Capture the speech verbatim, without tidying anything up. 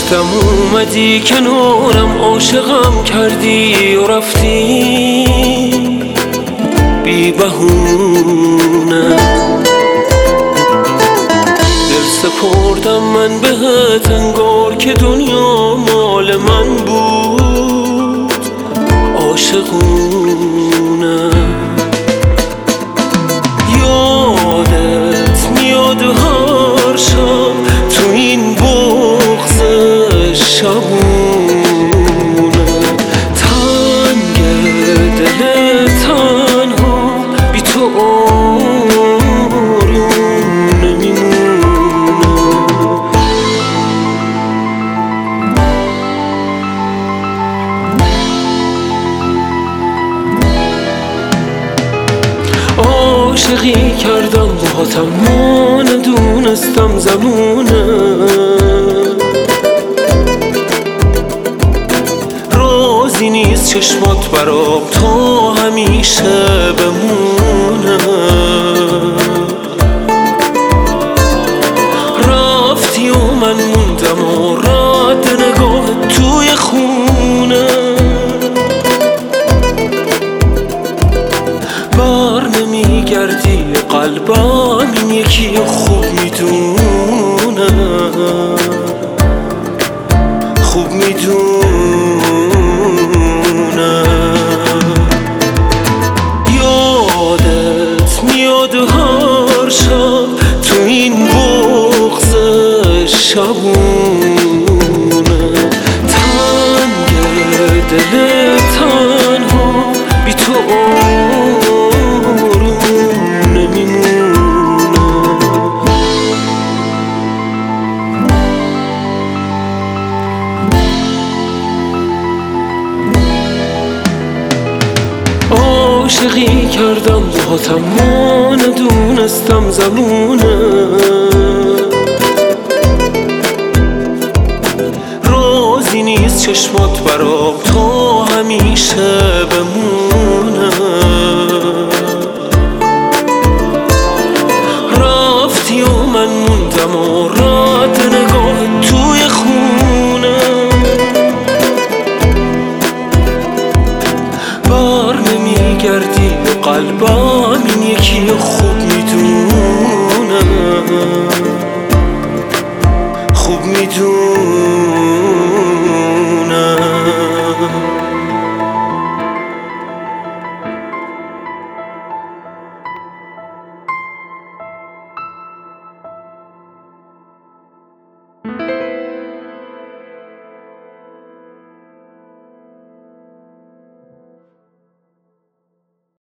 گفتم اومدی کنارم، عاشقم کردی و رفتی بی بهونه. دل سپردم من بهت انگار که دنیا مال من بود عاشقونه. یادت میاد هر شب تو این بغض شبونه، تنگ دل تنها بی تو آروم نمیمونه. عاشقی کردم باهاتم ما ندونستم زمونه، رازی نیست چشمات برام تا همیشه بمونه. رفتی و من موندم و رد نگاه توی خونه، بر نمیگردی قلبم این یکی خوب میدونه، خوب میدونه. یادت میاد هر شب تو این بغض شبونه، تنگ دل تنها بی تو آروم نمیمونه. عاشقی کردم باهاتم ما ندونستم زمونه، رازی نیست چشمات برام تا همیشه بمونه. رفتی و من موندم و رد نگاه توی خونه، بر نمیگردی قلبم این یکی خوب میدونه، خوب میدونه.